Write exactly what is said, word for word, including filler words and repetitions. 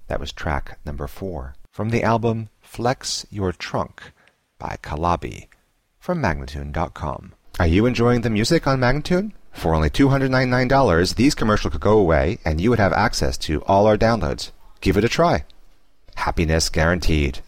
That was track number four. From the album Flex Your Trunk by Calabi from Magnatune dot com. Are you enjoying the music on Magnatune? For only two hundred ninety-nine dollars, these commercials could go away and you would have access to all our downloads. Give it a try. Happiness guaranteed.